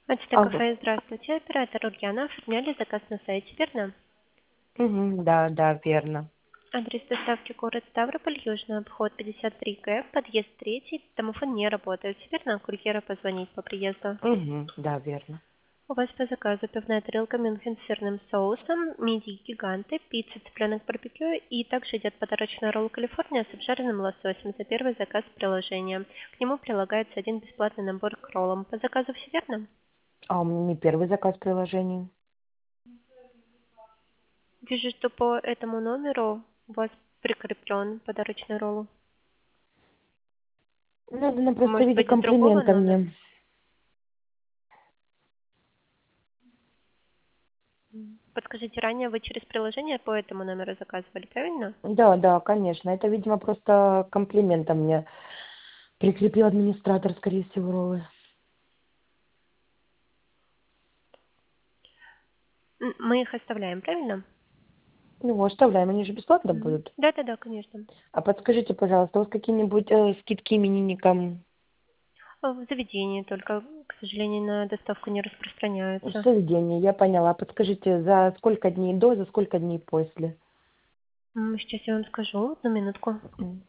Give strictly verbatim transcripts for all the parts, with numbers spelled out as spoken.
Мачта Алло. кафе, здравствуйте. Оператор Ульяна. Оформляли заказ на сайте, верно? Мгм, да, да, верно. Адрес доставки город Ставрополь, Южный обход пятьдесят три Г, подъезд третий, домофон не работает, верно? Курьера позвонить по приезду. Мгм, да, верно. У вас по заказу пивная тарелка Мюнхен с сырным соусом, мидии гиганты, пицца цыпленок барбекю и также идет подарочный ролл Калифорния с обжаренным лососем за первый заказ приложения. К нему прилагается один бесплатный набор к роллам. По заказу все верно? А у меня не первый заказ в приложении. Вижу, что по этому номеру у вас прикреплен подарочный ролл. Надо нам просто в Может виде быть, с другого комплимента номера? мне. Подскажите, ранее вы через приложение по этому номеру заказывали, правильно? Да, да, конечно. Это, видимо, просто комплиментом мне прикрепил администратор, скорее всего, роллы. М, Мы их оставляем, правильно? Ну, оставляем, они же бесплатно Мгм. будут. Да-да-да, конечно. А подскажите, пожалуйста, у вас какие-нибудь э, скидки именинникам А В заведении только, к сожалению, на доставку не в распространяются. заведении? Я поняла. Подскажите, за сколько дней до, за сколько дней после? М, Сейчас я вам скажу, одну минутку. М.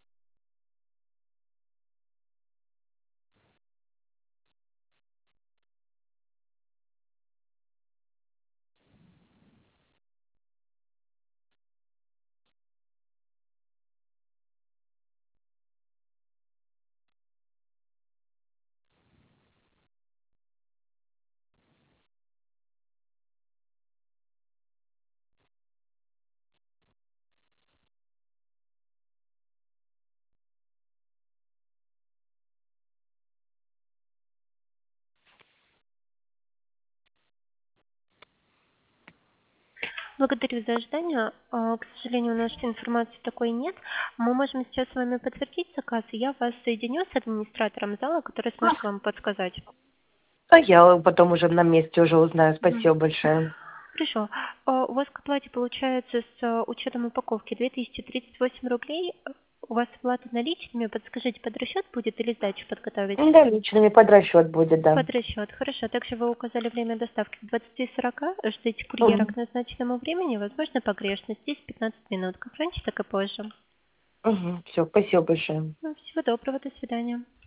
Благодарю за ожидание. А, К сожалению, у нас информации такой нет. Мы можем сейчас с вами подтвердить заказ, и я вас соединю с администратором зала, который сможет вам подсказать. А я потом уже на месте уже узнаю. Мгм. Спасибо большое. Хорошо. А, У вас к оплате получается с а, учетом упаковки две тысячи тридцать восемь рублей. У вас оплата наличными. Подскажите, под расчет будет или сдачу подготовить? Да, личными под расчет будет, да. Под расчет. Хорошо. Также вы указали время доставки к двадцати сорока. Ждите курьера к Угу. назначенному времени. Возможно, погрешность. десять-пятнадцать минут. Как раньше, так и позже. Угу. Все, спасибо большое. Ну, всего доброго. До свидания.